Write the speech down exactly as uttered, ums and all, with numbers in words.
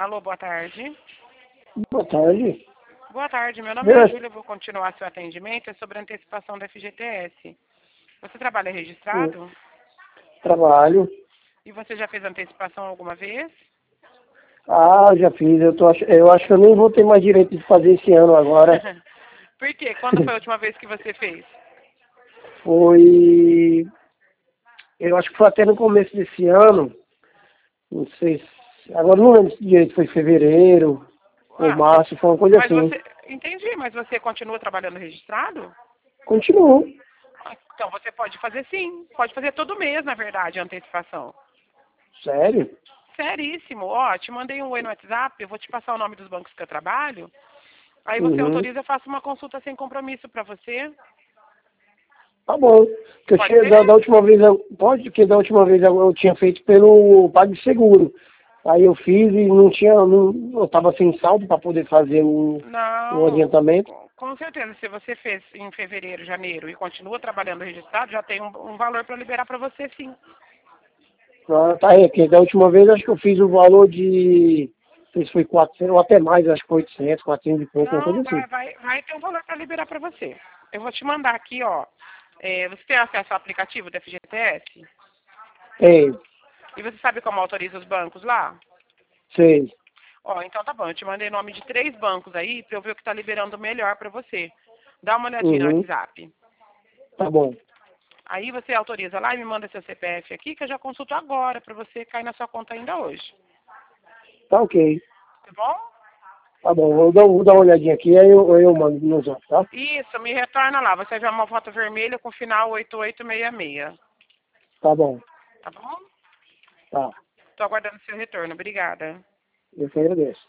Alô, boa tarde. Boa tarde. Boa tarde, meu nome é Júlia, eu vou continuar seu atendimento, é sobre a antecipação da F G T S. Você trabalha registrado? Trabalho. E você já fez antecipação alguma vez? Ah, já fiz. Eu, tô, ach- eu acho que eu nem vou ter mais direito de fazer esse ano agora. Por quê? Quando foi a última vez que você fez? Foi. Eu acho que foi até no começo desse ano. Não sei se. Agora não lembro se direito foi fevereiro ou Ah, março, foi uma coisa mas assim. você... Entendi, mas você continua trabalhando registrado? Continuo. Ah, então você pode fazer sim. Pode fazer todo mês, na verdade, a antecipação. Sério? Seríssimo. Ó, te mandei um oi no WhatsApp, eu vou te passar o nome dos bancos que eu trabalho. Aí você Uhum. autoriza, eu faço uma consulta sem compromisso para você. Tá bom. Que eu Pode tinha, ser? da, da última vez, eu, pode, porque da última vez eu, eu tinha feito pelo PagSeguro. Aí eu fiz e não tinha, não, eu tava sem saldo para poder fazer o, o Não, adiantamento. com com certeza. Se você fez em fevereiro, janeiro e continua trabalhando registrado, já tem um, um valor para liberar para você, sim. Ah, tá aí, porque da última vez acho que eu fiz o valor de, não sei se foi quatrocentos ou até mais, acho que foi oitocentos, quatrocentos e pouco, uma coisa Não, assim. vai, vai, vai ter um valor para liberar para você. Eu vou te mandar aqui, ó. É, você tem acesso ao aplicativo da F G T S? Tem, E você sabe como autoriza os bancos lá? sei. Ó, então tá bom. Eu te mandei nome de três bancos aí para eu ver o que tá liberando melhor para você. Dá uma olhadinha no Uhum, WhatsApp. tá bom. Aí você autoriza lá e me manda seu C P F aqui, que eu já consulto agora para você cair na sua conta ainda hoje. Tá ok. Tá bom? Tá bom, vou dar, vou dar uma olhadinha aqui, aí eu, eu mando no zap, tá? Isso, me retorna lá. Você vê uma foto vermelha com final oito oito seis seis. Tá bom, Tá bom? tá. Tô aguardando seu retorno. Obrigada. Eu que agradeço.